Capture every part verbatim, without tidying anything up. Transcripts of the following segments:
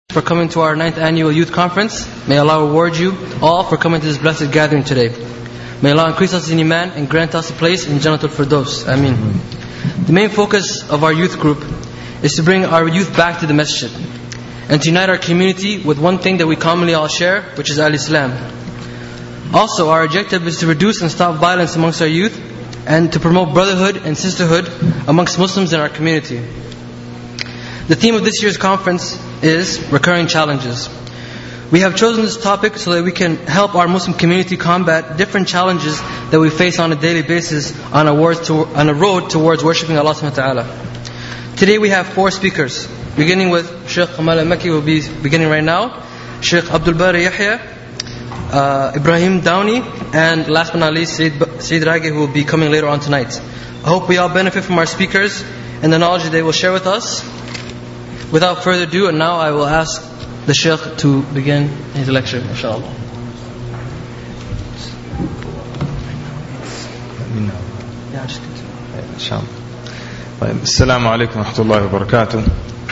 For coming to our ninth annual youth conference. May Allah reward you all for coming to this blessed gathering today. May Allah increase us in Iman and grant us a place in Jannatul Firdaus. Ameen. The main focus of our youth group is to bring our youth back to the masjid and to unite our community with one thing that we commonly all share, which is Al-Islam. Also, our objective is to reduce and stop violence amongst our youth and to promote brotherhood and sisterhood amongst Muslims in our community. The theme of this year's conference is recurring challenges. We have chosen this topic so that we can help our Muslim community combat different challenges that we face on a daily basis on a, to, on a road towards worshipping Allah subhanahu wa ta'ala. Today we have four speakers, beginning with Shaykh Kamal al-Makki, who will be beginning right now, Shaykh Abdul Bari Yahya, uh, Ibrahim Downey, and last but not least, Sayyid, Sayyid Ragi, who will be coming later on tonight. I hope we all benefit from our speakers and the knowledge that they will share with us. Without further ado, and now I will ask the Shaykh to begin his lecture, inshallah. Yeah, just continue. Inshallah. Assalamu alaikum wa rahmatullahi wa barakatuh.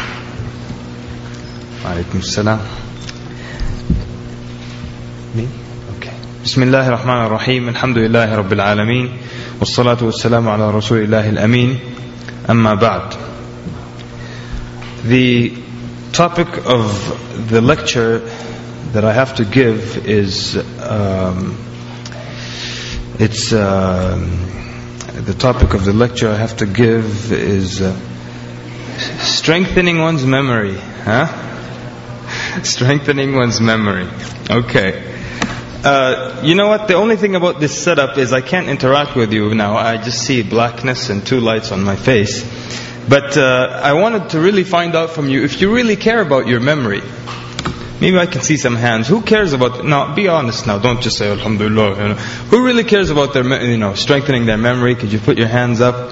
Wa alaikum assalam. Me? Okay. Bismillahir Rahmanir Rahim. Alhamdulillahi Rabbil Alameen. Wassalatu wassalamu ala Rasulillahi al-Ameen. Amma ba'd. The topic of the lecture that I have to give is um, it's uh, the topic of the lecture I have to give is uh, strengthening one's memory, huh? Strengthening one's memory. Okay. Uh, you know what? The only thing about this setup is I can't interact with you now. I just see blackness and two lights on my face. But uh, I wanted to really find out from you if you really care about your memory. Maybe I can see some hands. Who cares about? No, be honest now. Don't just say Alhamdulillah. You know. Who really cares about their, you know, strengthening their memory? Could you put your hands up?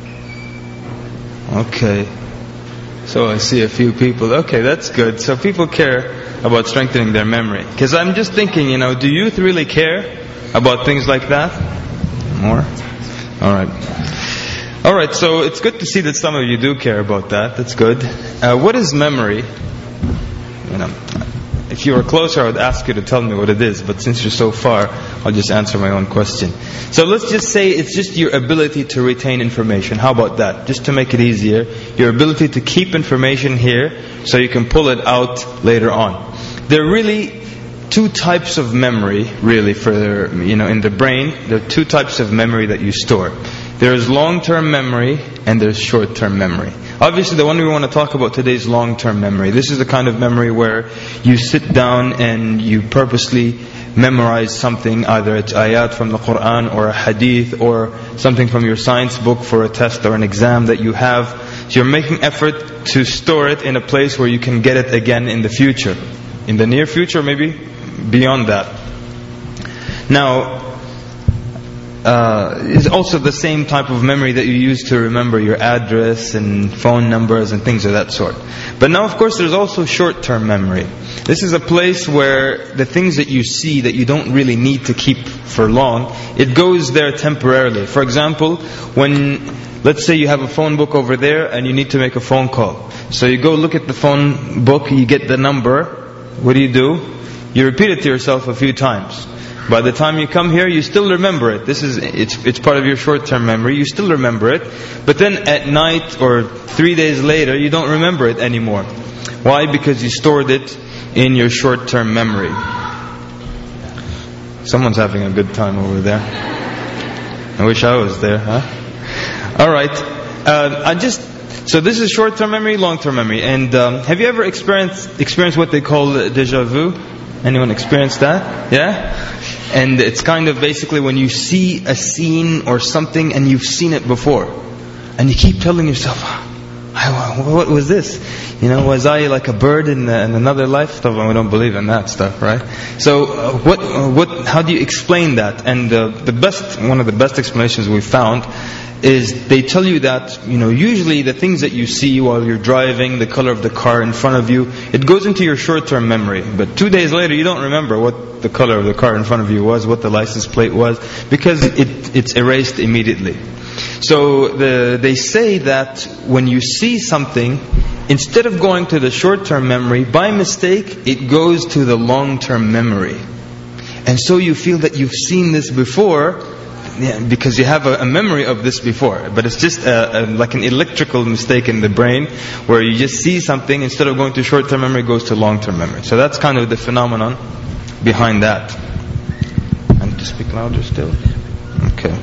Okay. So I see a few people. Okay, that's good. So people care about strengthening their memory. Because I'm just thinking, you know, do youth really care about things like that? More? All right. Alright, so it's good to see that some of you do care about that. That's good. Uh, what is memory? You know, if you were closer, I would ask you to tell me what it is. But since you're so far, I'll just answer my own question. So let's just say it's just your ability to retain information. How about that? Just to make it easier. Your ability to keep information here so you can pull it out later on. There are really two types of memory, really, for you know, in the brain. There are two types of memory that you store. There's long-term memory and there's short-term memory. Obviously the one we want to talk about today is long-term memory. This is the kind of memory where you sit down and you purposely memorize something, either it's ayat from the Quran or a hadith or something from your science book for a test or an exam that you have. So you're making effort to store it in a place where you can get it again in the future. In the near future, maybe beyond that. Now, Uh, is also the same type of memory that you use to remember your address and phone numbers and things of that sort. But now, of course, there's also short-term memory. This is a place where the things that you see that you don't really need to keep for long, it goes there temporarily. For example, when, let's say you have a phone book over there and you need to make a phone call. So you go look at the phone book, you get the number. What do you do? You repeat it to yourself a few times. By the time you come here, you still remember it. This is it's it's part of your short-term memory. You still remember it, but then at night or three days later, you don't remember it anymore. Why? Because you stored it in your short-term memory. Someone's having a good time over there. I wish I was there, huh? All right. Uh, I just so this is short-term memory, long-term memory. And um, have you ever experienced experienced what they call déjà vu? Anyone experienced that? Yeah? And it's kind of basically when you see a scene or something and you've seen it before. And you keep telling yourself, what was this? You know, was I like a bird in, in another life? We don't believe in that stuff, right? So uh, what, uh, what, how do you explain that? And uh, the best, one of the best explanations we found is they tell you that, you know, usually the things that you see while you're driving, the color of the car in front of you, it goes into your short-term memory. But two days later, you don't remember what the color of the car in front of you was, what the license plate was, because it, it's erased immediately. So the, they say that when you see something, instead of going to the short-term memory, by mistake, it goes to the long-term memory. And so you feel that you've seen this before, yeah, because you have a, a memory of this before. But it's just a, a, like an electrical mistake in the brain, where you just see something, instead of going to short-term memory, it goes to long-term memory. So that's kind of the phenomenon behind that. I need to speak louder still? Okay.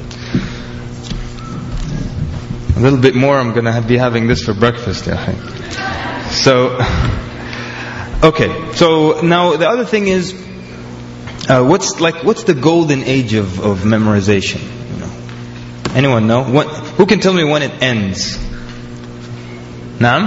A little bit more, I'm going to be having this for breakfast. Yeah. So, okay. So now the other thing is, uh, what's like what's the golden age of, of memorization? You know? Anyone know? What, who can tell me when it ends? Naam?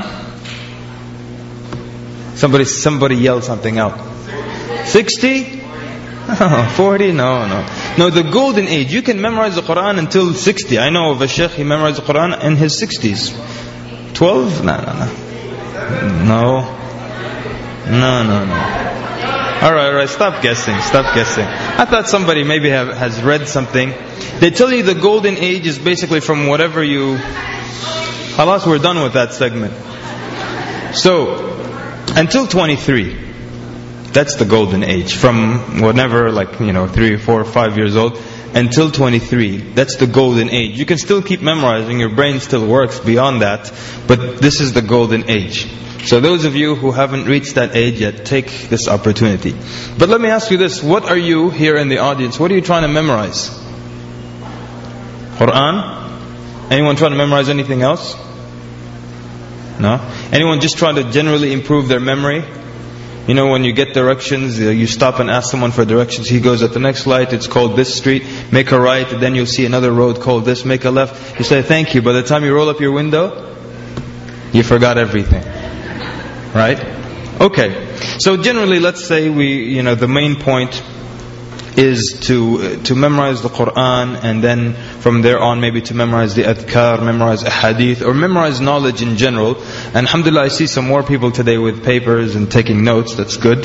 Somebody, somebody yell something out. Sixty? Oh, forty? No, no. No, the golden age. You can memorize the Quran until sixty. I know of a sheikh, he memorized the Quran in his sixties. Twelve? No, no, no. No. No, no, no. Alright, alright, stop guessing, stop guessing. I thought somebody maybe have, has read something. They tell you the golden age is basically from whatever you... Halas, we're done with that segment. So, until twenty-three. That's the golden age. From whenever, like, you know, three, four, five years old, until twenty-three. That's the golden age. You can still keep memorizing, your brain still works beyond that, but this is the golden age. So those of you who haven't reached that age yet, take this opportunity. But let me ask you this, what are you here in the audience, what are you trying to memorize? Quran? Anyone trying to memorize anything else? No? Anyone just trying to generally improve their memory? You know, when you get directions, you stop and ask someone for directions. He goes, at the next light, it's called this street. Make a right, and then you'll see another road called this. Make a left. You say, thank you. By the time you roll up your window, you forgot everything. Right? Okay. So generally, let's say we, you know, the main point is to to memorize the Quran, and then from there on maybe to memorize the adhkar, memorize a hadith, or memorize knowledge in general. And alhamdulillah, I see some more people today with papers and taking notes. That's good.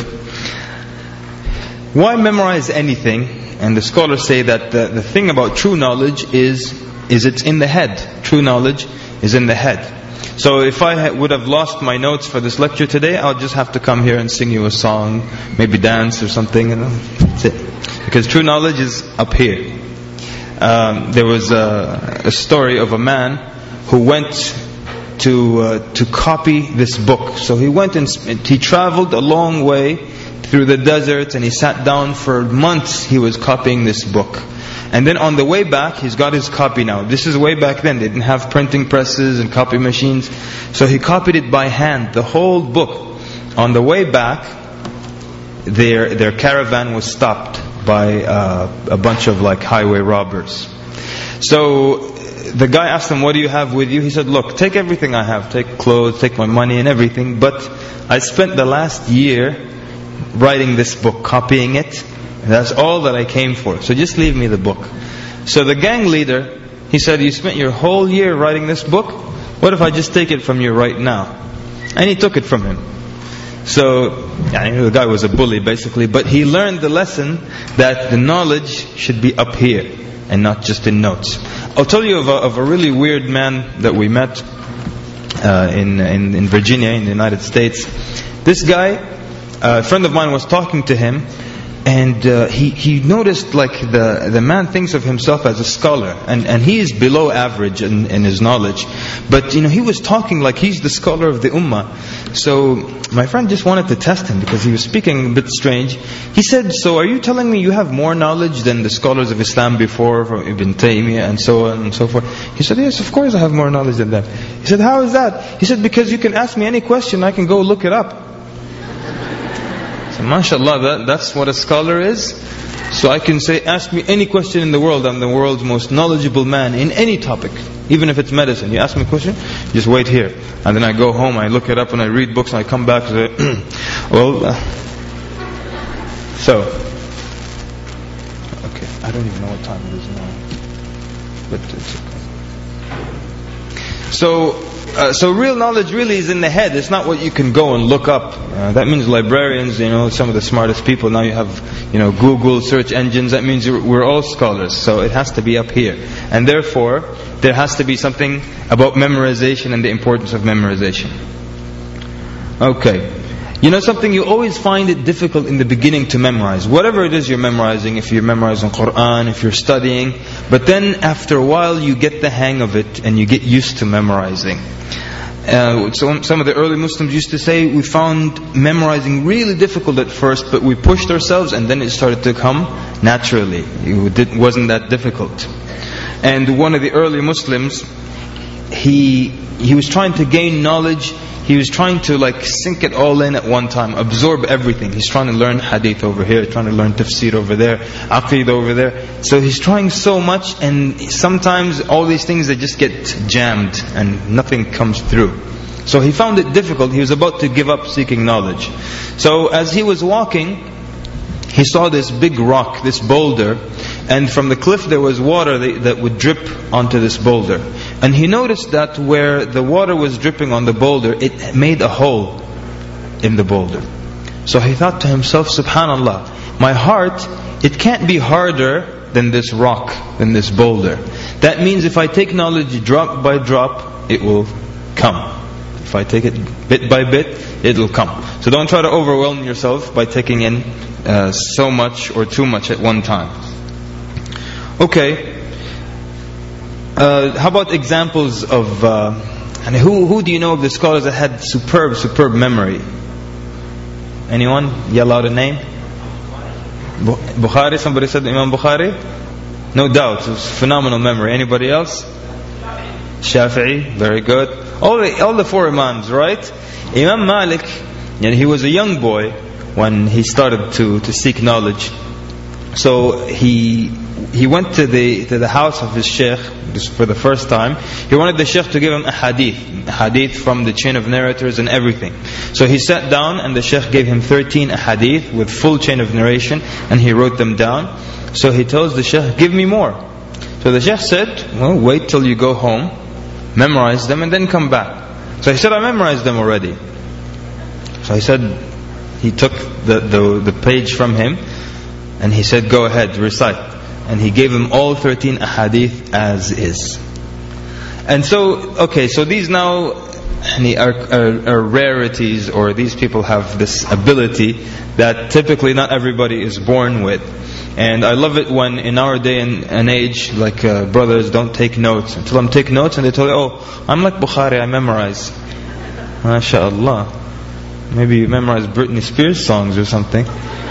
Why memorize anything? And the scholars say that the, the thing about true knowledge is is it's in the head. True knowledge is in the head. So if I ha- would have lost my notes for this lecture today, I'll just have to come here and sing you a song, maybe dance or something. You know? That's it. Because true knowledge is up here. Um, there was a, a story of a man who went to uh, to copy this book. So he went and he traveled a long way through the desert, and he sat down for months. He was copying this book. And then on the way back, he's got his copy now. This is way back then. They didn't have printing presses and copy machines. So he copied it by hand, the whole book. On the way back, their their caravan was stopped by uh, a bunch of like highway robbers. So the guy asked him, what do you have with you? He said, look, take everything I have. Take clothes, take my money and everything. But I spent the last year writing this book, copying it. That's all that I came for. So just leave me the book. So the gang leader, he said, you spent your whole year writing this book? What if I just take it from you right now? And he took it from him. So, I mean, the guy was a bully basically, but he learned the lesson that the knowledge should be up here and not just in notes. I'll tell you of a, of a really weird man that we met uh, in, in in Virginia, in the United States. This guy, uh, a friend of mine was talking to him, and uh, he he noticed like the the man thinks of himself as a scholar, and and he is below average in, in his knowledge, but you know he was talking like he's the scholar of the ummah. So my friend just wanted to test him because he was speaking a bit strange. He said, so are you telling me you have more knowledge than the scholars of Islam before, from Ibn Taymiyyah and so on and so forth? He said, yes, of course I have more knowledge than them. He said, how is that? He said, because you can ask me any question, I can go look it up. So mashallah, that, that's what a scholar is. So I can say, ask me any question in the world. I'm the world's most knowledgeable man in any topic. Even if it's medicine. You ask me a question, just wait here. And then I go home, I look it up and I read books and I come back and say, well, uh, so, okay, I don't even know what time it is now. But it's okay. So, uh, so real knowledge really is in the head. It's not what you can go and look up. Uh, that means librarians, you know, some of the smartest people. Now you have, you know, Google search engines. That means we're all scholars. So it has to be up here. And therefore, there has to be something about memorization and the importance of memorization. Okay. You know something, you always find it difficult in the beginning to memorize. Whatever it is you're memorizing, if you're memorizing Qur'an, if you're studying. But then after a while you get the hang of it and you get used to memorizing. Uh, so some of the early Muslims used to say, we found memorizing really difficult at first, but we pushed ourselves and then it started to come naturally. It wasn't that difficult. And one of the early Muslims, he he was trying to gain knowledge. He was trying to like sink it all in at one time, absorb everything. He's trying to learn hadith over here, trying to learn tafsir over there, aqeedah over there. So he's trying so much, and sometimes all these things they just get jammed and nothing comes through. So he found it difficult. He was about to give up seeking knowledge. So as he was walking, he saw this big rock, this boulder, and from the cliff there was water that would drip onto this boulder. And he noticed that where the water was dripping on the boulder, it made a hole in the boulder. So he thought to himself, subhanallah, my heart, it can't be harder than this rock, than this boulder. That means if I take knowledge drop by drop, it will come. If I take it bit by bit, it will come. So don't try to overwhelm yourself by taking in uh, so much or too much at one time. Okay. Uh, how about examples of, uh, and who who do you know of the scholars that had superb, superb memory? Anyone? Yell out a name. Bukhari, somebody said Imam Bukhari? No doubt, it was phenomenal memory. Anybody else? Shafi'i, very good. All the, all the four Imams, right? Imam Malik, you know, he was a young boy when he started to, to seek knowledge. So he he went to the to the house of his sheikh for the first time. He wanted the sheikh to give him a hadith, a hadith from the chain of narrators and everything. So he sat down and the sheikh gave him thirteen hadith with full chain of narration, and he wrote them down. So he tells the sheikh, give me more. So the sheikh said, well, wait till you go home, memorize them and then come back. So he said, I memorized them already. So he said, he took the, the, the page from him and he said, go ahead, recite. And he gave him all thirteen ahadith as is. And so, okay, so these now are, are, are rarities, or these people have this ability that typically not everybody is born with. And I love it when in our day and, and age, like uh, brothers don't take notes. I tell them take notes and they tell you, oh, I'm like Bukhari, I memorize. MashaAllah. Maybe you memorize Britney Spears songs or something.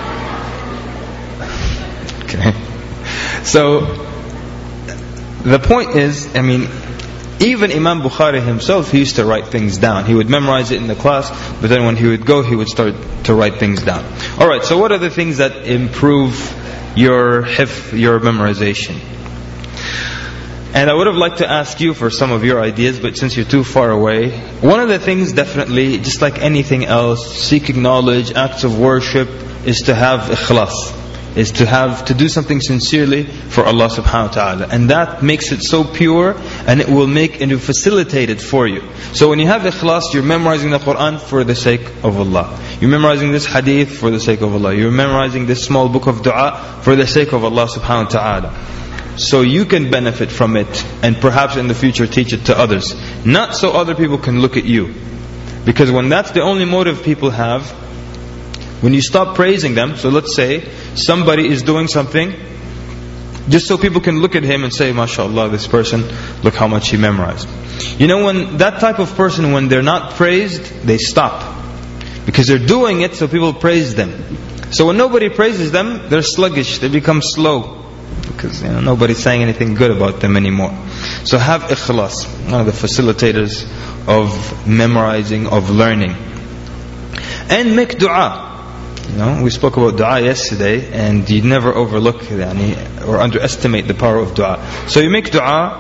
Okay. So, the point is, I mean, even Imam Bukhari himself, he used to write things down. He would memorize it in the class, but then when he would go, he would start to write things down. Alright, so what are the things that improve your hifz, your memorization? And I would have liked to ask you for some of your ideas, but since you're too far away, one of the things definitely, just like anything else, seeking knowledge, acts of worship, is to have ikhlas. Is to have, to do something sincerely for Allah subhanahu wa ta'ala. And that makes it so pure, and it will make, and it will facilitate it for you. So when you have ikhlas, you're memorizing the Qur'an for the sake of Allah. You're memorizing this hadith for the sake of Allah. You're memorizing this small book of dua for the sake of Allah subhanahu wa ta'ala. So you can benefit from it, and perhaps in the future teach it to others. Not so other people can look at you. Because when that's the only motive people have, when you stop praising them, so let's say somebody is doing something just so people can look at him and say, MashaAllah, this person, look how much he memorized. You know, when that type of person, when they're not praised, they stop. Because they're doing it so people praise them. So when nobody praises them, they're sluggish, they become slow. Because you know, nobody's saying anything good about them anymore. So have ikhlas, one of the facilitators of memorizing, of learning. And make dua. You know, we spoke about dua yesterday, and you never overlook yani, or underestimate the power of dua. So you make dua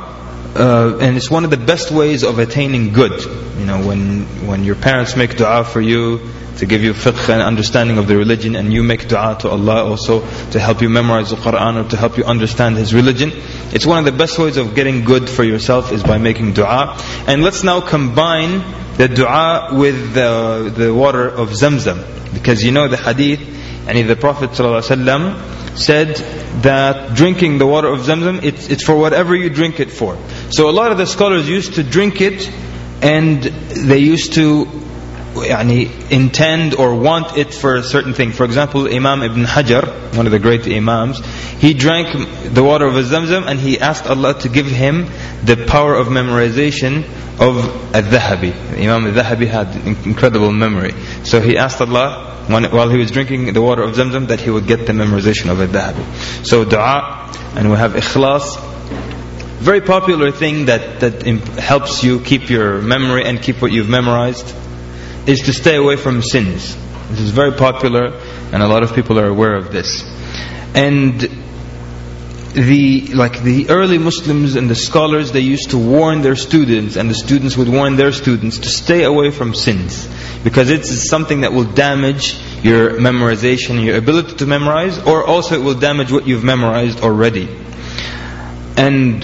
uh, and it's one of the best ways of attaining good. You know, when when your parents make dua for you to give you fiqh and understanding of the religion, and you make dua to Allah also to help you memorize the Quran or to help you understand His religion, it's one of the best ways of getting good for yourself is by making dua. And let's now combine the dua with the, the water of Zamzam, because you know the hadith, and the Prophet ﷺ said that drinking the water of Zamzam, it's, it's for whatever you drink it for. So a lot of the scholars used to drink it, and they used to يعني, intend or want it for a certain thing. For example, Imam Ibn Hajar, one of the great Imams, he drank the water of Zamzam and he asked Allah to give him the power of memorization of Al-Dhahabi. Imam Al-Dhahabi had incredible memory. So he asked Allah, when, while he was drinking the water of Zamzam, that he would get the memorization of Al-Dhahabi. So dua, and we have ikhlas. Very popular thing that, that helps you keep your memory and keep what you've memorized is to stay away from sins. This is very popular, and a lot of people are aware of this. And the like the early Muslims and the scholars, they used to warn their students, and the students would warn their students to stay away from sins, because it's something that will damage your memorization, your ability to memorize, or also it will damage what you've memorized already. And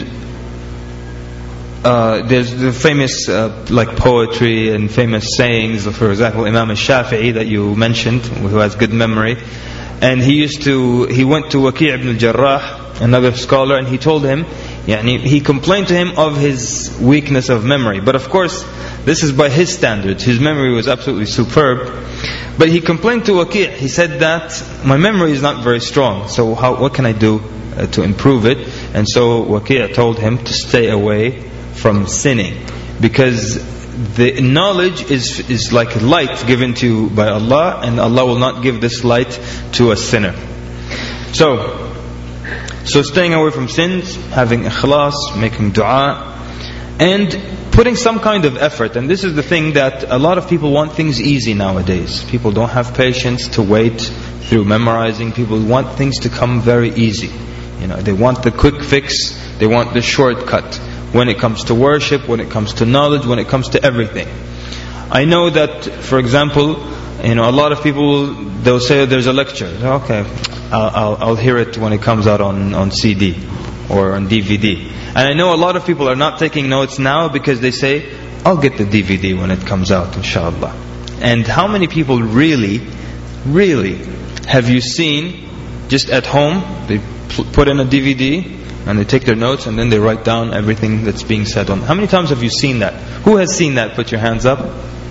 Uh, there's the famous uh, like poetry and famous sayings. For example, Imam al-Shafi'i that you mentioned, who has good memory, and he used to he went to Waki' ibn al-Jarrah, another scholar, and he told him, yani, he complained to him of his weakness of memory. But of course, this is by his standards. His memory was absolutely superb. But he complained to Waki'. He said that my memory is not very strong. So how what can I do uh, to improve it? And so Waki' told him to stay away from sinning, because the knowledge is is like light given to you by Allah, and Allah will not give this light to a sinner. So, so staying away from sins, having ikhlas, making dua, and putting some kind of effort. And this is the thing that a lot of people want things easy nowadays. People don't have patience to wait through memorizing. People want things to come very easy. You know, they want the quick fix. They want the shortcut. When it comes to worship, when it comes to knowledge, when it comes to everything. I know that, for example, you know, a lot of people, they'll say there's a lecture. Okay, I'll, I'll, I'll hear it when it comes out on, on C D or on D V D. And I know a lot of people are not taking notes now because they say, I'll get the D V D when it comes out, inshallah. And how many people really, really have you seen just at home, they put in a D V D, and they take their notes and then they write down everything that's being said on. How many times have you seen that? Who has seen that? Put your hands up.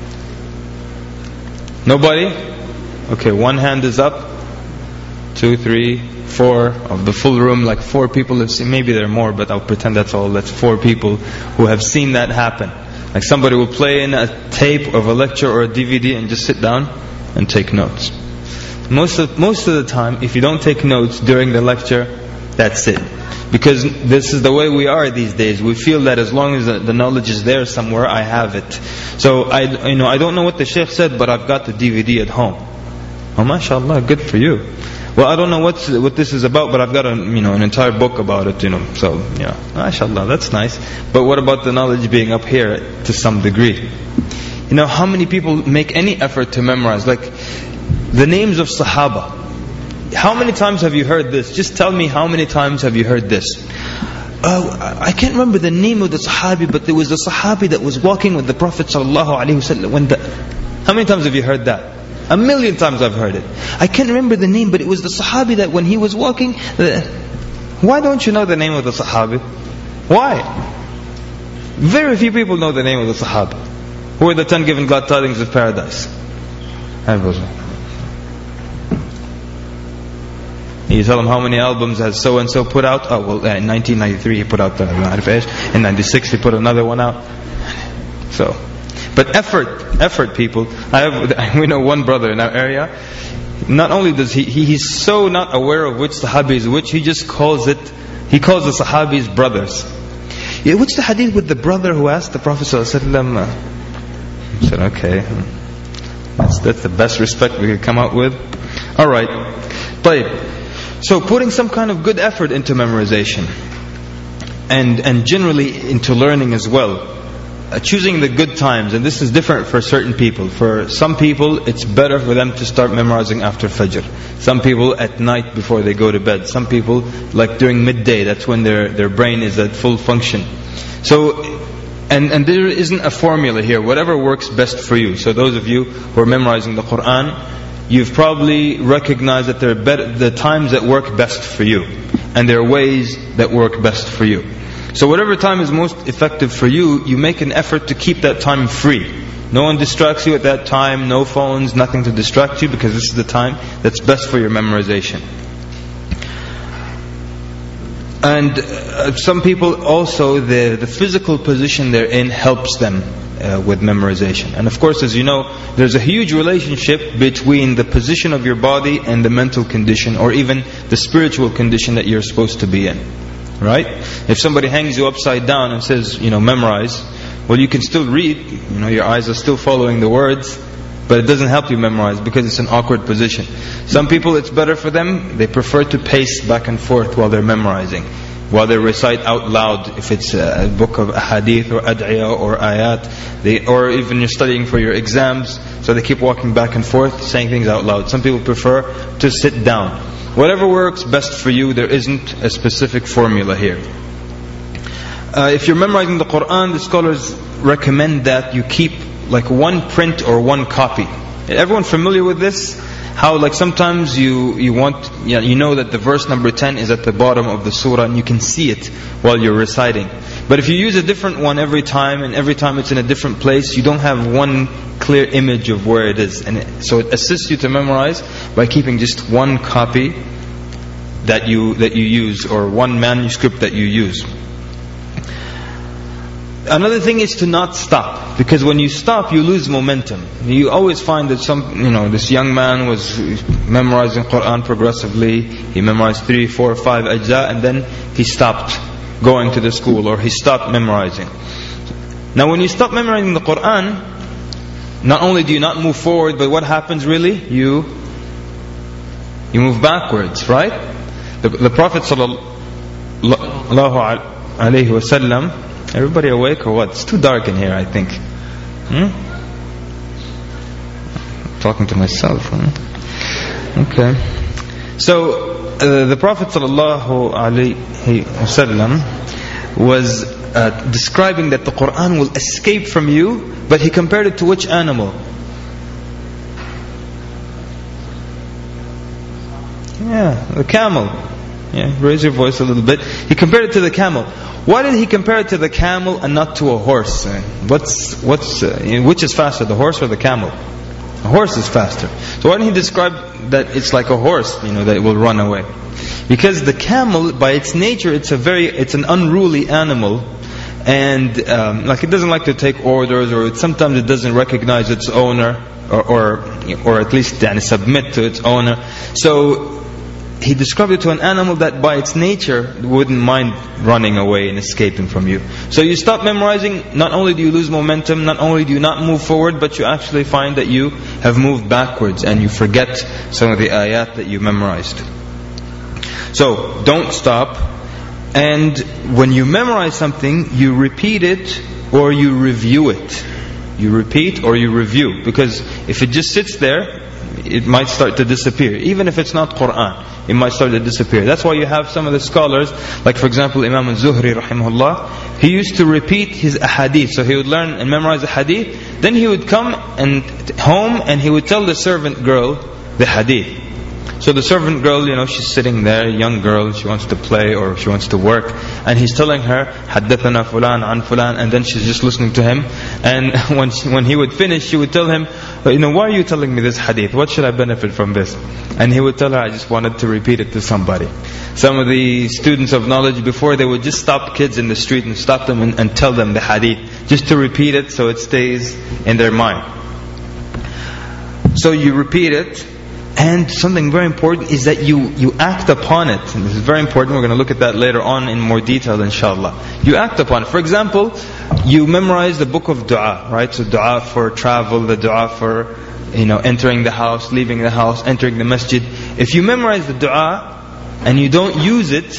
Nobody? Okay, one hand is up. Two, three, four of the full room, like four people have seen. Maybe there are more, but I'll pretend that's all. That's four people who have seen that happen. Like somebody will play in a tape of a lecture or a D V D and just sit down and take notes. Most of, most of the time, if you don't take notes during the lecture, that's it. Because this is the way we are these days. We feel that as long as the, the knowledge is there somewhere, I have it. So I, you know, I don't know what the Shaykh said, but I've got the D V D at home. Oh, mashallah, good for you. Well, I don't know what's, what this is about, but I've got a, you know, an entire book about it. You know, so yeah, mashallah, that's nice. But what about the knowledge being up here to some degree? You know, how many people make any effort to memorize, like the names of Sahaba? How many times have you heard this? Just tell me how many times have you heard this? Uh, I can't remember the name of the Sahabi, but there was a Sahabi that was walking with the Prophet ﷺ. When the, how many times have you heard that? A million times I've heard it. I can't remember the name, but it was the Sahabi that when he was walking... Uh, why don't you know the name of the Sahabi? Why? Very few people know the name of the Sahabi. Who are the ten given glad tidings of paradise? You tell them how many albums has so and so put out. Oh well, in nineteen ninety-three he put out the in ninety-six he put another one out. So, but effort, effort, people. I have we know one brother in our area. Not only does he, he he's so not aware of which Sahabi is which, he just calls it. He calls the Sahabis brothers. Yeah, what's the hadith with the brother who asked the Prophet ﷺ? He said, okay, that's that's the best respect we could come out with. All right, طيب. So putting some kind of good effort into memorization. and and generally into learning as well. Uh, choosing the good times, and this is different for certain people. For some people, it's better for them to start memorizing after Fajr. Some people at night before they go to bed. Some people like during midday. That's when their their brain is at full function. So, and and there isn't a formula here. Whatever works best for you. So those of you who are memorizing the Quran, you've probably recognized that there are better, the times that work best for you, and there are ways that work best for you. So whatever time is most effective for you, you make an effort to keep that time free. No one distracts you at that time, no phones, nothing to distract you, because this is the time that's best for your memorization. And uh, some people also, the, the physical position they're in helps them uh, with memorization. And of course, as you know, there's a huge relationship between the position of your body and the mental condition, or even the spiritual condition that you're supposed to be in. Right? If somebody hangs you upside down and says, you know, memorize, well, you can still read, you know, your eyes are still following the words, but it doesn't help you memorize because it's an awkward position. Some people, it's better for them, they prefer to pace back and forth while they're memorizing, while they recite out loud, if it's a book of hadith or ad'iyah or ayat, they, or even you're studying for your exams, so they keep walking back and forth, saying things out loud. Some people prefer to sit down. Whatever works best for you, there isn't a specific formula here. Uh, if you're memorizing the Quran, the scholars recommend that you keep like one print or one copy. Everyone familiar with this? How like sometimes you you want you know, you know that the verse number ten is at the bottom of the surah and you can see it while you're reciting. But if you use a different one every time, and every time it's in a different place, you don't have one clear image of where it is. And it, so it assists you to memorize by keeping just one copy that you that you use, or one manuscript that you use. Another thing is to not stop, because when you stop, you lose momentum. You always find that some, you know, this young man was memorizing Quran progressively. He memorized three, four, five ajza, and then he stopped going to the school, or he stopped memorizing. Now, when you stop memorizing the Quran, not only do you not move forward, but what happens really? You you move backwards, right? The, the Prophet sallallahu alaihi wasallam. Everybody awake or what? It's too dark in here, I think. Hmm? I'm talking to myself. Huh? Okay. So uh, the Prophet sallallahu alaihi wasallam was uh, describing that the Quran will escape from you, but he compared it to which animal? Yeah, the camel. Yeah, raise your voice a little bit. He compared it to the camel. Why did he compare it to the camel and not to a horse? What's what's uh, which is faster, the horse or the camel? A horse is faster. So why didn't he describe that it's like a horse, you know, that it will run away? Because the camel, by its nature, it's a very, it's an unruly animal, and um, like it doesn't like to take orders, or it, sometimes it doesn't recognize its owner, or or, or at least uh, submit to its owner. So he described it to an animal that by its nature wouldn't mind running away and escaping from you. So you stop memorizing, not only do you lose momentum, not only do you not move forward, but you actually find that you have moved backwards and you forget some of the ayat that you memorized. So don't stop. And when you memorize something, you repeat it or you review it. You repeat or you review. Because if it just sits there, it might start to disappear. Even if it's not Quran, it might start to disappear. That's why you have some of the scholars, like for example Imam al-Zuhri rahimahullah, he used to repeat his ahadith. So he would learn and memorize the hadith, then he would come and home and he would tell the servant girl the hadith. So the servant girl, you know, she's sitting there, young girl, she wants to play or she wants to work, and he's telling her, حَدَّثَنَا فُلَانَ عَنْ فُلَانَ, and then she's just listening to him. And when she, when he would finish, she would tell him, you know, why are you telling me this hadith? What should I benefit from this? And he would tell her, I just wanted to repeat it to somebody. Some of the students of knowledge before, they would just stop kids in the street and stop them and, and tell them the hadith, just to repeat it so it stays in their mind. So you repeat it. And something very important is that you, you act upon it. And this is very important. We're going to look at that later on in more detail, inshallah. You act upon it. For example, you memorize the book of dua, right? So dua for travel, the dua for, you know, entering the house, leaving the house, entering the masjid. If you memorize the dua and you don't use it,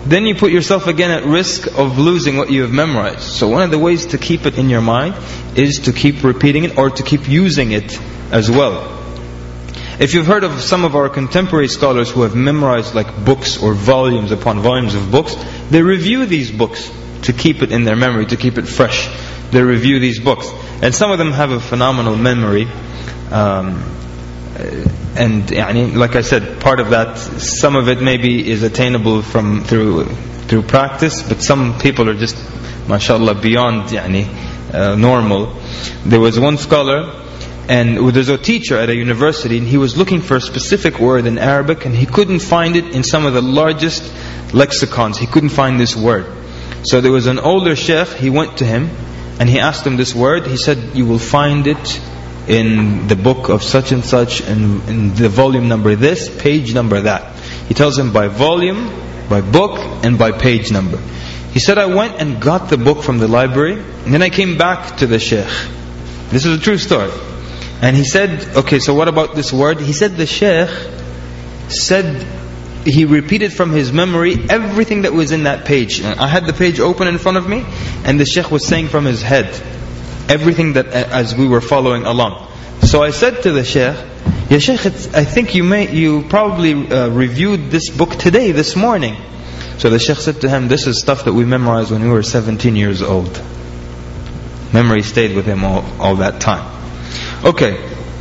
then you put yourself again at risk of losing what you have memorized. So one of the ways to keep it in your mind is to keep repeating it or to keep using it as well. If you've heard of some of our contemporary scholars who have memorized like books or volumes upon volumes of books, they review these books to keep it in their memory, to keep it fresh. They review these books. And some of them have a phenomenal memory. Um, and يعني, like I said, part of that, some of it maybe is attainable from through through practice, but some people are just, mashallah, beyond يعني, uh, normal. There was one scholar, and there's a teacher at a university, and he was looking for a specific word in Arabic, and he couldn't find it in some of the largest lexicons. He couldn't find this word. So there was an older sheikh, he went to him, and he asked him this word. He said, you will find it in the book of such and such, and in the volume number this, page number that. He tells him by volume, by book, and by page number. He said, I went and got the book from the library, and then I came back to the sheikh. This is a true story. And he said, okay, so what about this word? He said the sheikh said, he repeated from his memory everything that was in that page. I had the page open in front of me, and the sheikh was saying from his head everything that as we were following along. So I said to the sheikh, Ya sheikh, it's, I think you may, you probably uh, reviewed this book today, this morning. So the sheikh said to him, this is stuff that we memorized when we were seventeen years old. Memory stayed with him all, all that time. Okay.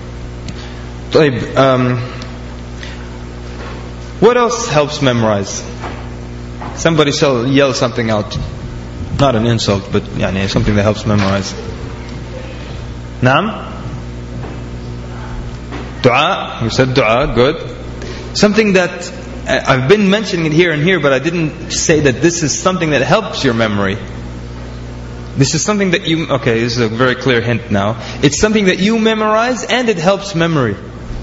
Um, what else helps memorize? Somebody shall yell something out. Not an insult, but yani, something that helps memorize. Naam? Dua. You said dua, good. Something that I've been mentioning it here and here, but I didn't say that this is something that helps your memory. This is something that you, okay, this is a very clear hint now. It's something that you memorize and it helps memory.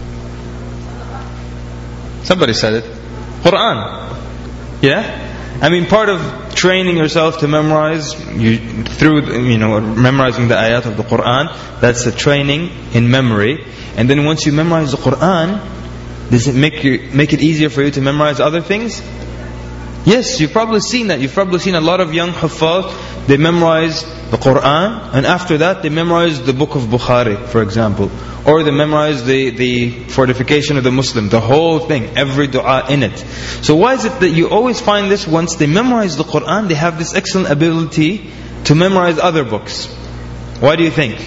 Somebody said it. Quran. Yeah? I mean, part of training yourself to memorize, you, through, you know, memorizing the ayat of the Quran, that's a training in memory. And then once you memorize the Quran, does it make you, make it easier for you to memorize other things? Yes, you've probably seen that. You've probably seen a lot of young huffaz, they memorize the Quran, and after that they memorize the book of Bukhari, for example. Or they memorize the, the fortification of the Muslim, the whole thing, every dua in it. So why is it that you always find this, once they memorize the Quran, they have this excellent ability to memorize other books? Why do you think?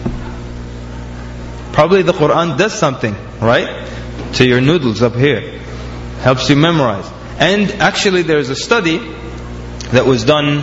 Probably the Quran does something, right? To your noodles up here. Helps you memorize. And actually there's a study that was done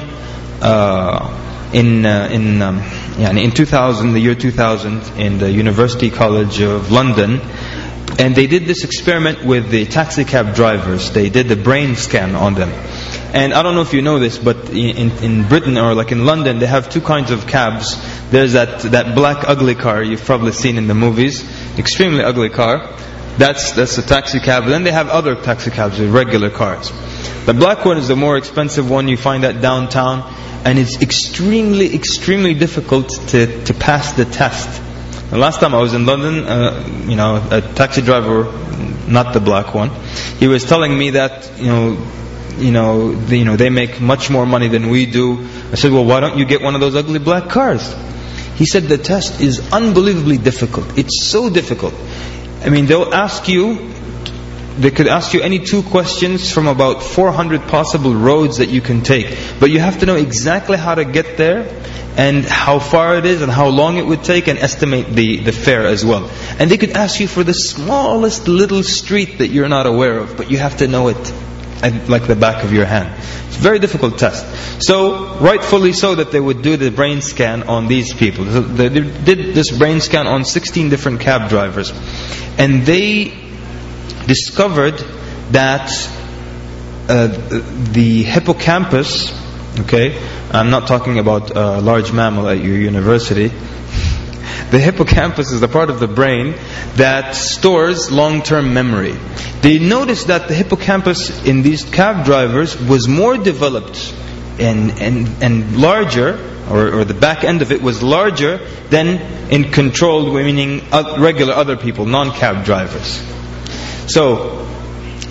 uh, in uh, in um, yani in two thousand, the year two thousand, in the University College of London, and they did this experiment with the taxi cab drivers. They did the brain scan on them. And I don't know if you know this, but in, in Britain or like in London, they have two kinds of cabs. There's that that black ugly car you've probably seen in the movies, extremely ugly car. That's that's a taxi cab. Then they have other taxi cabs, the regular cars. The black one is the more expensive one. You find that downtown, and it's extremely, extremely difficult to to pass the test. The last time I was in London, uh, you know, a taxi driver, not the black one, he was telling me that you know, you know, the, you know, they make much more money than we do. I said, well, why don't you get one of those ugly black cars? He said the test is unbelievably difficult. It's so difficult. I mean, they'll ask you, they could ask you any two questions from about four hundred possible roads that you can take. But you have to know exactly how to get there, and how far it is, and how long it would take, and estimate the, the fare as well. And they could ask you for the smallest little street that you're not aware of, but you have to know it like the back of your hand. It's a very difficult test. So, rightfully so that they would do the brain scan on these people. So they did this brain scan on sixteen different cab drivers. And they discovered that uh, the hippocampus, okay, I'm not talking about a large mammal at your university. The hippocampus is the part of the brain that stores long-term memory. They noticed that the hippocampus in these cab drivers was more developed and and, and larger, or, or the back end of it was larger than in controlled, meaning regular other people, non-cab drivers. So,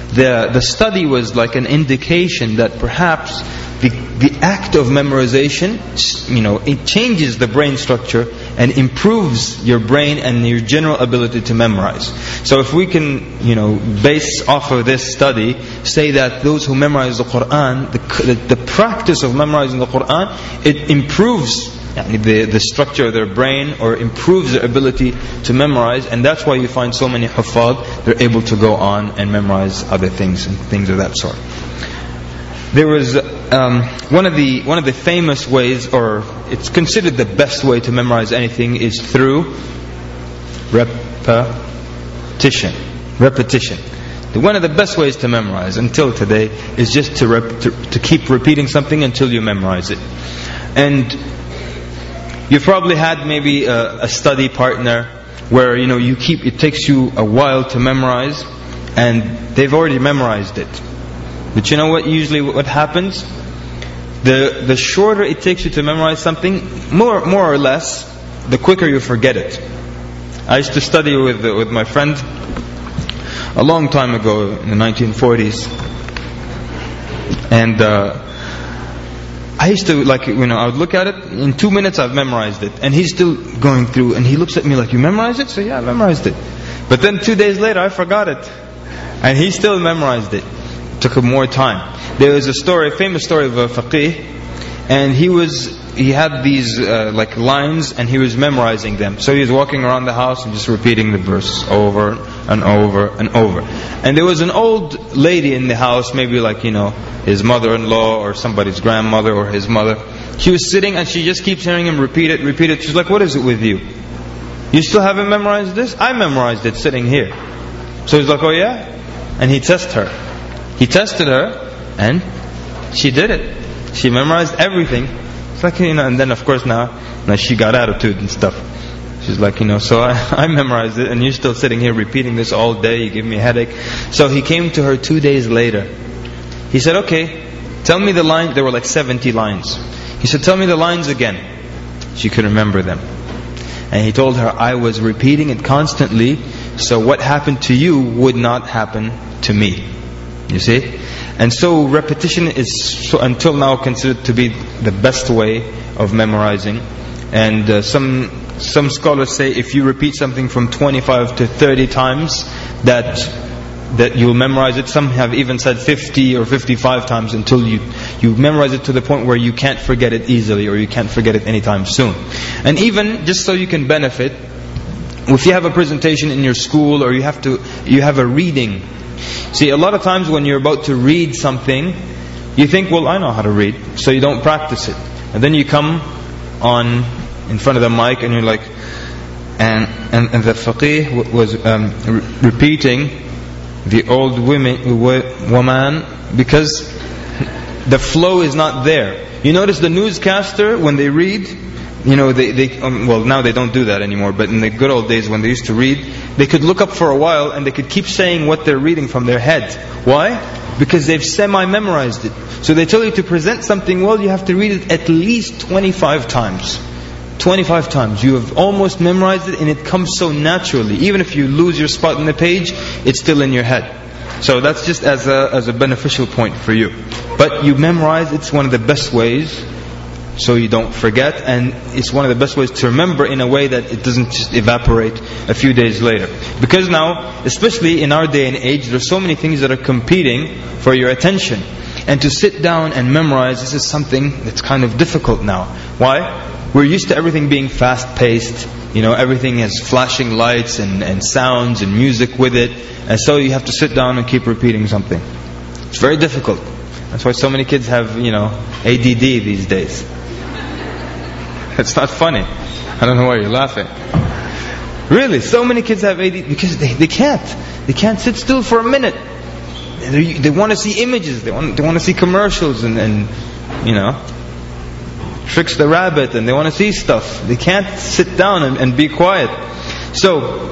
the the study was like an indication that perhaps the the act of memorization, you know, it changes the brain structure and improves your brain and your general ability to memorize. So if we can, you know, base off of this study, say that those who memorize the Quran, the, the, the practice of memorizing the Quran, it improves the, the structure of their brain, or improves their ability to memorize, and that's why you find so many huffaz, they're able to go on and memorize other things and things of that sort. There was um, one of the one of the famous ways, or it's considered the best way to memorize anything, is through repetition. Repetition. The, one of the best ways to memorize until today is just to, rep, to to keep repeating something until you memorize it. And you've probably had maybe a, a study partner where, you know, you keep it takes you a while to memorize, and they've already memorized it. But you know what usually what happens? The the shorter it takes you to memorize something, more more or less, the quicker you forget it. I used to study with with my friend a long time ago in the nineteen forties, and uh, I used to, like, you know, I would look at it, in two minutes I've memorized it, and he's still going through, and he looks at me like, "You memorized it?" So yeah, I memorized it. But then two days later I forgot it, and he still memorized it. Took him more time. There was a story, a famous story of a faqih, and he was he had these uh, like lines, and he was memorizing them. So he was walking around the house and just repeating the verse over and over and over. And there was an old lady in the house, maybe like, you know, his mother-in-law or somebody's grandmother or his mother. She was sitting and she just keeps hearing him repeat it, repeat it. She's like, "What is it with you? You still haven't memorized this?" "I memorized it sitting here." So he's like, "Oh yeah?" And he tested her. He tested her, and she did it. She memorized everything. It's like, you know, and then of course now, now she got attitude and stuff. She's like, you know, so I, I memorized it, and you're still sitting here repeating this all day. You give me a headache. So he came to her two days later. He said, "Okay, tell me the lines." There were like seventy lines. He said, "Tell me the lines again." She could remember them. And he told her, "I was repeating it constantly, so what happened to you would not happen to me." You see? And so repetition is so, until now considered to be the best way of memorizing. And uh, some some scholars say if you repeat something from twenty-five to thirty times, that that you'll memorize it. Some have even said fifty or fifty-five times until you, you memorize it to the point where you can't forget it easily, or you can't forget it anytime soon. And even just so you can benefit, if you have a presentation in your school, or you have to you have a reading. See, a lot of times when you're about to read something, you think, "Well, I know how to read," so you don't practice it. And then you come on in front of the mic and you're like, and and, and the faqih was um, re- repeating the old women, woman, because the flow is not there. You notice the newscaster, when they read, you know, they, they um, well, now they don't do that anymore, but in the good old days when they used to read, they could look up for a while and they could keep saying what they're reading from their head. Why? Because they've semi-memorized it. So they tell you to present something well, you have to read it at least twenty-five times. twenty-five times. You have almost memorized it, and it comes so naturally. Even if you lose your spot in the page, it's still in your head. So that's just as a, as a beneficial point for you. But you memorize, it's one of the best ways, so you don't forget, and it's one of the best ways to remember in a way that it doesn't just evaporate a few days later. Because now, especially in our day and age, there's so many things that are competing for your attention. And to sit down and memorize, this is something that's kind of difficult now. Why? We're used to everything being fast-paced. You know, everything has flashing lights and, and sounds and music with it. And so you have to sit down and keep repeating something. It's very difficult. That's why so many kids have, you know, A D D these days. It's not funny. I don't know why you're laughing. Really, so many kids have A D D because they, they can't. They can't sit still for a minute. They, they want to see images. They want they want to see commercials and, and you know, Tricks the Rabbit, and they want to see stuff. They can't sit down and, and be quiet. So,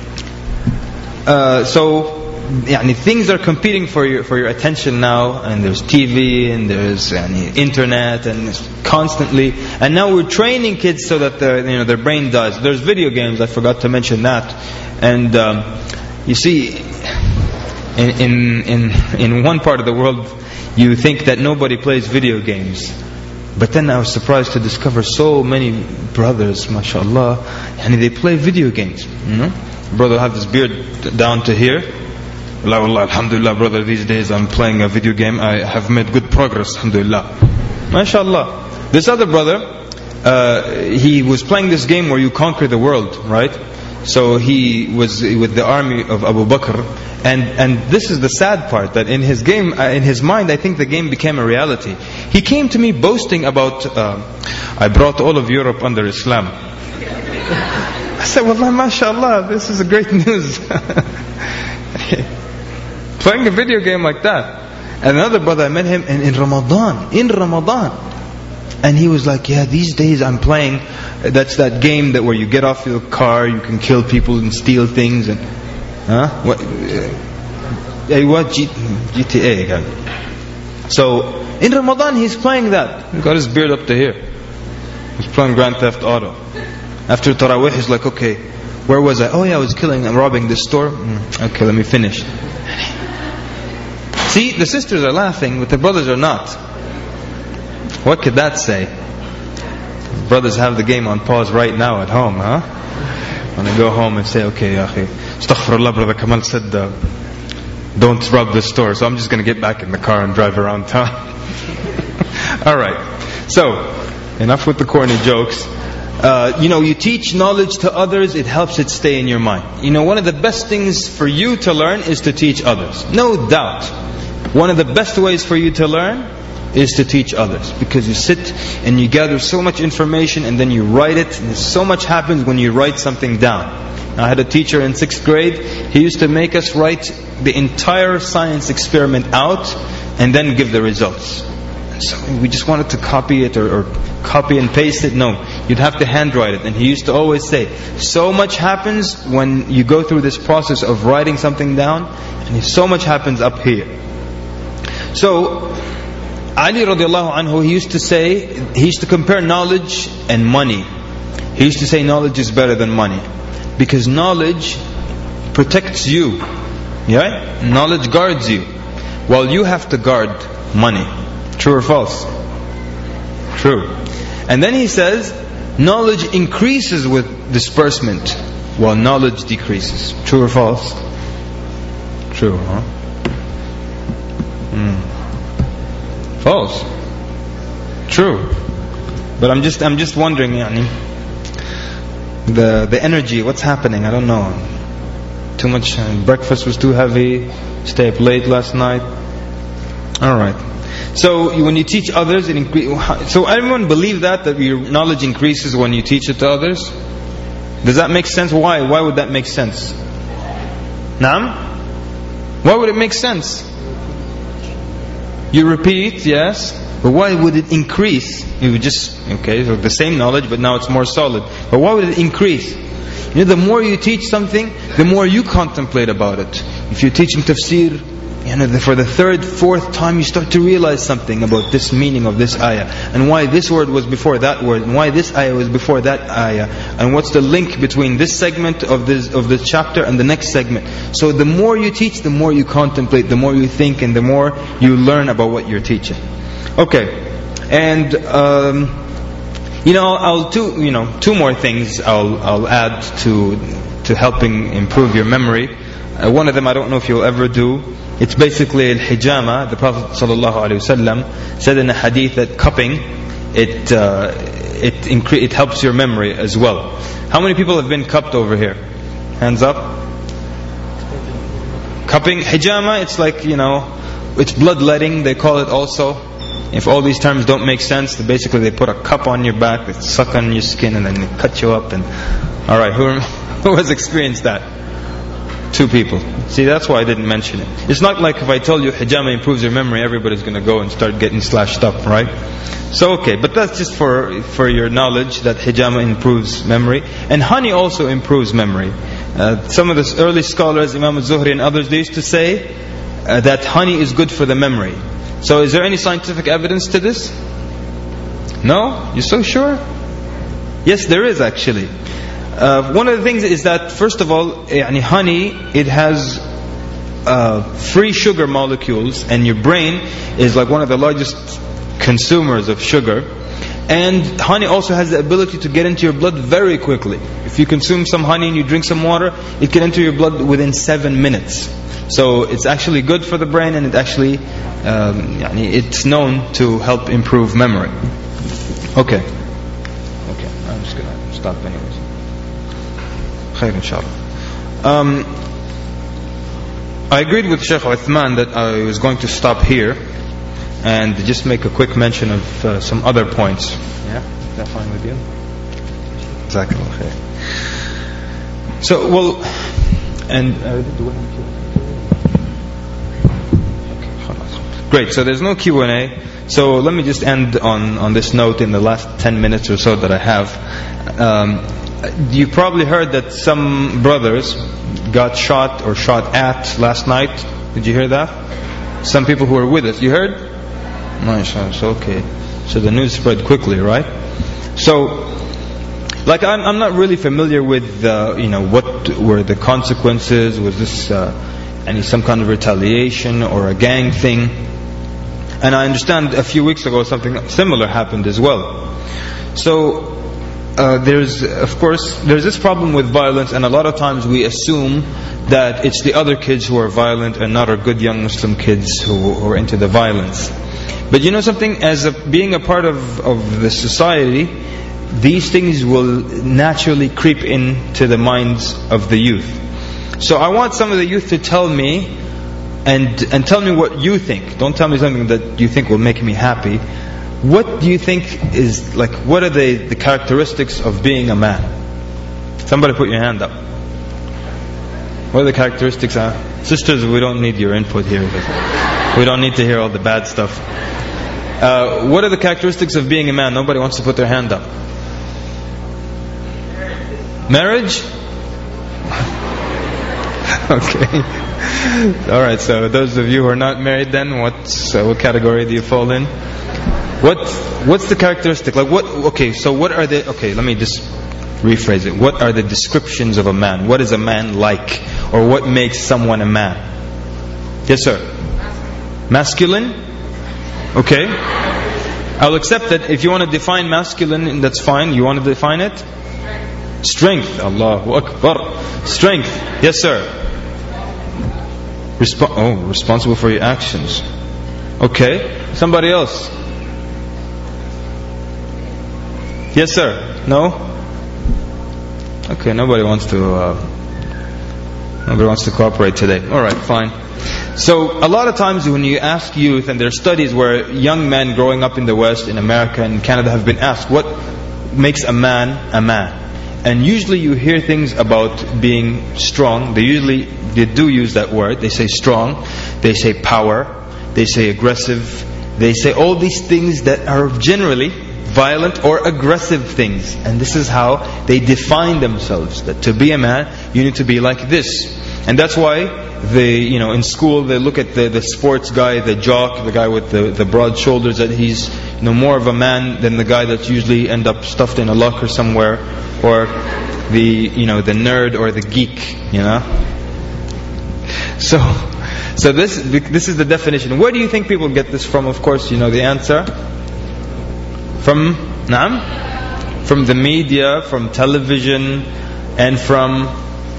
uh, so. Yani, things are competing for your for your attention now, and there's T V and there's yani, internet, and it's constantly. And now we're training kids so that their you know their brain does. There's video games. I forgot to mention that. And um, you see, in, in, in one part of the world, you think that nobody plays video games. But then I was surprised to discover so many brothers, mashallah, and they play video games. You know? Brother have his beard down to here. Allah, Allah, alhamdulillah, brother, these days I'm playing a video game. I have made good progress, alhamdulillah. MashaAllah. This other brother, uh, he was playing this game where you conquer the world, right? So he was with the army of Abu Bakr. And and this is the sad part, that in his game, uh, in his mind, I think the game became a reality. He came to me boasting about, uh, I brought all of Europe under Islam. I said, Wallah, mashallah, this is a great news. Playing a video game like that. And another brother, I met him in, in Ramadan, in Ramadan. And he was like, yeah, these days I'm playing, that's that game that where you get off your car, you can kill people and steal things and... Huh? What? Uh, what? G- GTA guy. So in Ramadan he's playing that. He got his beard up to here. He's playing Grand Theft Auto. After Tarawih he's like, okay, where was I? Oh yeah, I was killing and robbing this store. Mm, okay, let me finish. See, the sisters are laughing, but the brothers are not. What could that say? Brothers have the game on pause right now at home, huh? When I go home and say, okay, akhi, astaghfirullah, brother Kamal said, uh, don't rob the store, so I'm just going to get back in the car and drive around town. Alright, so, enough with the corny jokes. Uh, you know, you teach knowledge to others, it helps it stay in your mind. You know, one of the best things for you to learn is to teach others. No doubt. One of the best ways for you to learn is to teach others, because you sit and you gather so much information and then you write it, and so much happens when you write something down. I had a teacher in sixth grade, he used to make us write the entire science experiment out and then give the results. And so we just wanted to copy it or, or copy and paste it. No, you'd have to handwrite it. And he used to always say, so much happens when you go through this process of writing something down, and so much happens up here. So Ali radiallahu anhu, he used to say, he used to compare knowledge and money. He used to say knowledge is better than money, because knowledge protects you. Yeah? Knowledge guards you, while you have to guard money. True or false? True. And then he says, knowledge increases with disbursement, while knowledge decreases. True or false? True, huh? Hmm. False. True. But I'm just I'm just wondering, yani, the the energy, what's happening? I don't know. Too much uh, breakfast was too heavy. Stay up late last night. All right. So when you teach others, it incre- so everyone believe that that your knowledge increases when you teach it to others. Does that make sense? Why? Why would that make sense? Naam? Why would it make sense? You repeat, yes, but why would it increase? You would just, okay, so the same knowledge, but now it's more solid. But why would it increase? You know, the more you teach something, the more you contemplate about it. If you're teaching tafsir, you know, for the third, fourth time, you start to realize something about this meaning of this ayah, and why this word was before that word, and why this ayah was before that ayah, and what's the link between this segment of this of this chapter and the next segment. So the more you teach, the more you contemplate, the more you think, and the more you learn about what you're teaching. Okay, and um, you know, I'll do you know two more things I'll I'll add to to helping improve your memory. Uh, one of them I don't know if you'll ever do. It's basically al-hijama. The Prophet ﷺ said in a hadith that cupping, it uh, it incre- it helps your memory as well. How many people have been cupped over here? Hands up. Cupping, hijama, it's like, you know, it's bloodletting, they call it also. If all these terms don't make sense, basically they put a cup on your back, they suck on your skin and then they cut you up. And alright, who, who has experienced that? Two people. See, that's why I didn't mention it. It's not like if I told you hijama improves your memory, everybody's going to go and start getting slashed up, right? So okay, but that's just for for your knowledge that hijama improves memory. And honey also improves memory. Uh, some of the early scholars, Imam al-Zuhri and others, they used to say uh, that honey is good for the memory. So is there any scientific evidence to this? No? You're so sure? Yes, there is actually. Uh, one of the things is that, first of all, yani honey, it has uh, free sugar molecules, and your brain is like one of the largest consumers of sugar. And honey also has the ability to get into your blood very quickly. If you consume some honey and you drink some water, it can enter your blood within seven minutes. So it's actually good for the brain, and it actually um, يعني it's known to help improve memory. Okay. Okay, I'm just gonna stop anyways. Khair inshallah. Um, I agreed with Sheikh Uthman that I was going to stop here and just make a quick mention of uh, some other points. Yeah? Is that fine with you? Jazakallah khair. So, well, and uh, do we have okay, great. So there's no Q and A. So let me just end on, on this note in the last ten minutes or so that I have. Um, you probably heard that some brothers got shot or shot at last night. Did you hear that? Some people who were with us. You heard? MashaAllah, so okay. So the news spread quickly, right? So, like I'm, I'm not really familiar with, uh, you know, what were the consequences. Was this uh, any some kind of retaliation or a gang thing? And I understand a few weeks ago something similar happened as well. So uh, there's, of course, there's this problem with violence, and a lot of times we assume that it's the other kids who are violent and not our good young Muslim kids who, who are into the violence. But you know something, as a, being a part of, of the society, these things will naturally creep into the minds of the youth. So I want some of the youth to tell me, and and tell me what you think. Don't tell me something that you think will make me happy. What do you think is, like, what are the, the characteristics of being a man? Somebody put your hand up. What are the characteristics? Uh, sisters, we don't need your input here. We don't need to hear all the bad stuff. Uh, what are the characteristics of being a man? Nobody wants to put their hand up. Marriage? Okay. Alright, so those of you who are not married then, what's, uh, what category do you fall in? What What's the characteristic? Like what? Okay, so what are the... Okay, let me just rephrase it. What are the descriptions of a man? What is a man like? Or what makes someone a man? Yes, sir. Masculine? Okay. I'll accept that. If you want to define masculine, that's fine. You want to define it? Strength. Allahu Akbar. Strength. Yes, sir. Respo- oh, responsible for your actions. Okay. Somebody else? Yes, sir. No? Okay, nobody wants to uh, nobody wants to cooperate today. Alright, fine. So a lot of times when you ask youth, and there are studies where young men growing up in the West, in America and Canada, have been asked what makes a man a man. And usually you hear things about being strong. They usually, they do use that word. They say strong, they say power, they say aggressive, they say all these things that are generally violent or aggressive things. And this is how they define themselves, that to be a man, you need to be like this. And that's why they, you know, in school they look at the, the sports guy, the jock, the guy with the, the broad shoulders, that he's, you know, more of a man than the guy that's usually end up stuffed in a locker somewhere, or the, you know, the nerd or the geek, you know. So, so this this is the definition. Where do you think people get this from? Of course, you know the answer. From Naam? From the media, from television, and from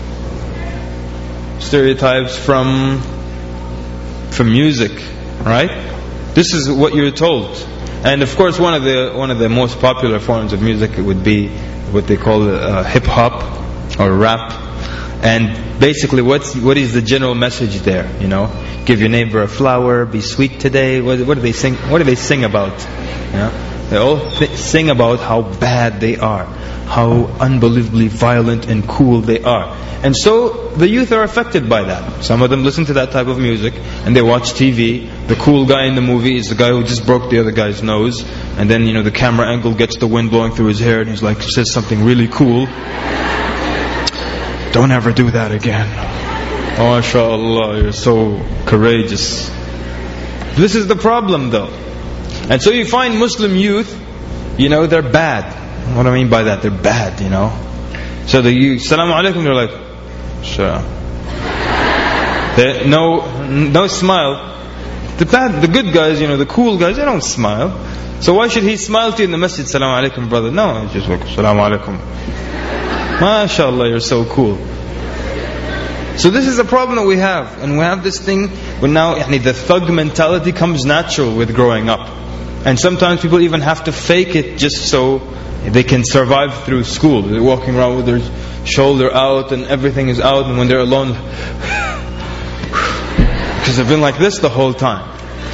stereotypes, from from music, right? This is what you're told. And of course, one of the one of the most popular forms of music would be what they call uh, hip hop or rap. And basically, what's what is the general message there? You know, give your neighbor a flower, be sweet today. What, what do they sing? What do they sing about? You know? They all th- sing about how bad they are, how unbelievably violent and cool they are. And so the youth are affected by that. Some of them listen to that type of music and they watch T V. The cool guy in the movie is the guy who just broke the other guy's nose. And then, you know, the camera angle gets the wind blowing through his hair and he's like, says something really cool. Don't ever do that again. Oh, MashaAllah, you're so courageous. This is the problem though. And so you find Muslim youth, you know, they're bad. What do I mean by that? They're bad, you know. So the youth, Assalamu alaikum, they're like, Salam. They, no, no smile. The bad, the good guys, you know, the cool guys, they don't smile. So why should he smile to you in the masjid? Salaam alaikum, brother. No, just like Salaam alaikum. MashaAllah, you're so cool. So this is a problem that we have, and we have this thing where now yani, the thug mentality comes natural with growing up, and sometimes people even have to fake it just so they can survive through school. They're walking around with their shoulder out and everything is out, and when they're alone, because they've been like this the whole time.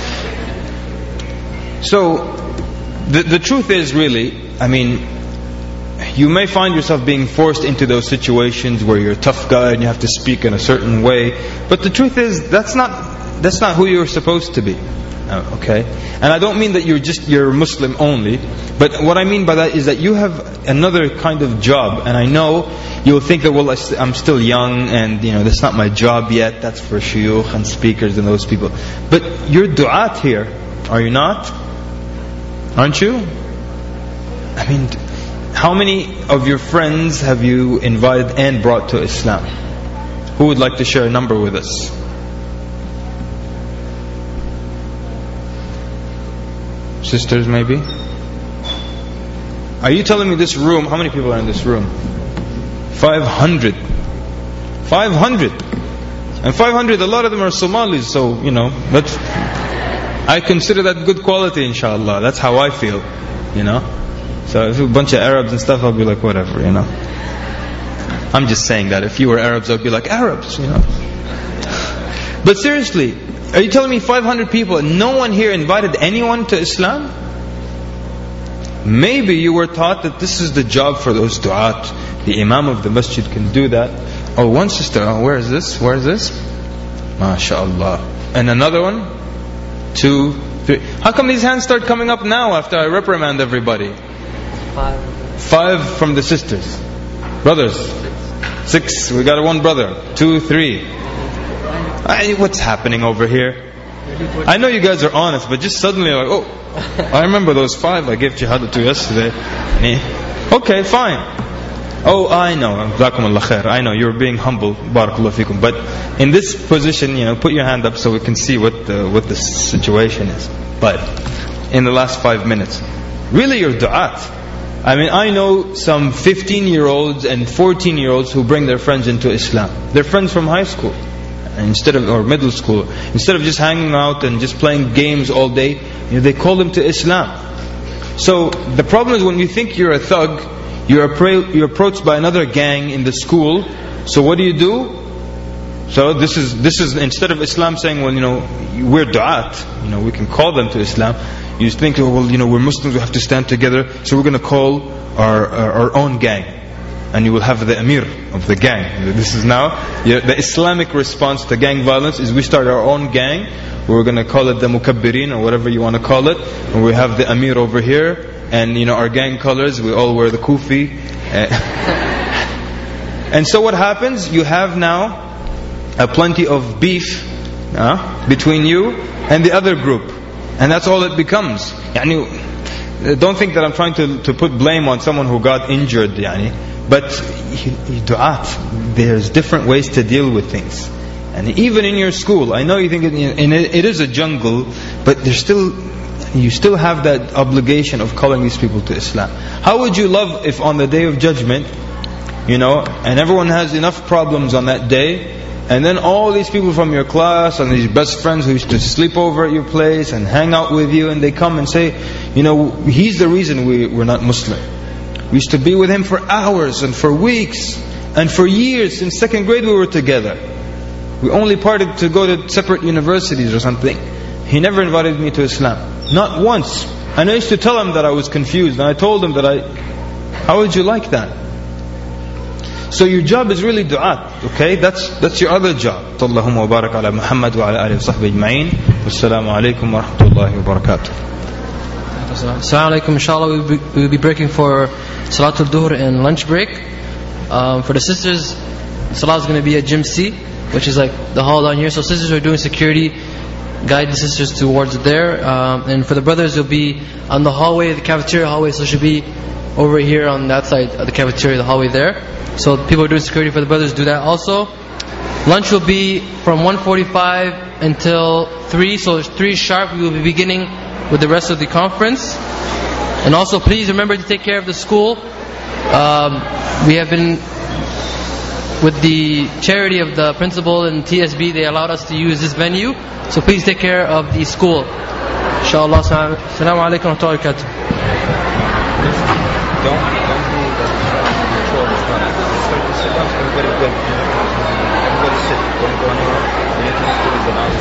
So the the truth is really, I mean, you may find yourself being forced into those situations where you're a tough guy and you have to speak in a certain way. But the truth is, that's not that's not who you're supposed to be. Uh, okay? And I don't mean that you're just you're Muslim only. But what I mean by that is that you have another kind of job. And I know you'll think that, well, I'm still young and, you know, that's not my job yet. That's for shuyukh and speakers and those people. But you're du'at here. Are you not? Aren't you? I mean, how many of your friends have you invited and brought to Islam? Who would like to share a number with us? Sisters, maybe? Are you telling me this room, how many people are in this room? five hundred. five hundred. And five hundred, a lot of them are Somalis, so, you know, that's, I consider that good quality, inshallah. That's how I feel, you know. So if a bunch of Arabs and stuff, I'll be like, whatever, you know. I'm just saying that. If you were Arabs, I'd be like, Arabs, you know. But seriously, are you telling me five hundred people and no one here invited anyone to Islam? Maybe you were taught that this is the job for those du'at. The imam of the masjid can do that. Oh, one sister, oh, where is this? Where is this? MashaAllah. And another one? Two, three. How come these hands start coming up now after I reprimand everybody? Five. Five from the sisters. Brothers? Six. We got one brother. Two, three. I, what's happening over here? I know you guys are honest, but just suddenly like, oh, I remember those five I gave Jihad to yesterday. Okay, fine. Oh, I know. Jazakumullah khair. I know you're being humble. Barakallahu fikum. But in this position, you know, put your hand up so we can see what the, what the situation is. But in the last five minutes, really, you're du'at. I mean, I know some fifteen-year-olds and fourteen-year-olds who bring their friends into Islam. They're friends from high school, instead of or middle school. Instead of just hanging out and just playing games all day, you know, they call them to Islam. So the problem is when you think you're a thug, you're, appra- you're approached by another gang in the school. So what do you do? So this is this is instead of Islam saying, well, you know, we're du'at, you know, we can call them to Islam. You think, oh, well, you know, we're Muslims, we have to stand together, so we're going to call our, our our own gang, and you will have the Amir of the gang. This is now yeah, the Islamic response to gang violence is we start our own gang. We're going to call it the Mukabbirin or whatever you want to call it, and we have the Amir over here, and you know our gang colors. We all wear the kufi, and so what happens? You have now a plenty of beef uh, between you and the other group. And that's all it becomes. Yani, don't think that I'm trying to, to put blame on someone who got injured. Yani. But du'at, there's different ways to deal with things. And even in your school, I know you think it, and it, it is a jungle, but there's still, you still have that obligation of calling these people to Islam. How would you love if on the day of judgment, you know, and everyone has enough problems on that day, and then all these people from your class and these best friends who used to sleep over at your place and hang out with you, and they come and say, you know, he's the reason we, we're not Muslim. We used to be with him for hours and for weeks and for years. Since second grade we were together. We only parted to go to separate universities or something. He never invited me to Islam. Not once. And I used to tell him that I was confused. And I told him that I... How would you like that? So your job is really du'at, okay? That's that's your other job. Allahumma wa barak ala Muhammad wa ala alihi wa sahbihi ajma'in. Wassalamu alaikum wa rahmatullahi wa barakatuh. Assalamu alaikum. Inshallah, we'll be, we'll be breaking for Salatul Dhuhr and lunch break. Um, for the sisters, Salah is going to be at Gym C, which is like the hall down here. So sisters who are doing security, guide the sisters towards there. Um, and for the brothers, it'll be on the hallway, the cafeteria hallway. So it should be over here on that side of the cafeteria, the hallway there. So people who are doing security for the brothers do that also. Lunch will be from one forty-five until three, so three sharp we will be beginning with the rest of the conference. And also please remember to take care of the school. Um, we have been, with the charity of the principal and T S B, they allowed us to use this venue. So please take care of the school. Inshallah. Assalamu alaikum wa rahmatullahi wa barakatuh. Don't, don't do the control the front. Just start to sit down. Everybody good. Everybody sit. Don't go anywhere. Anything to do with the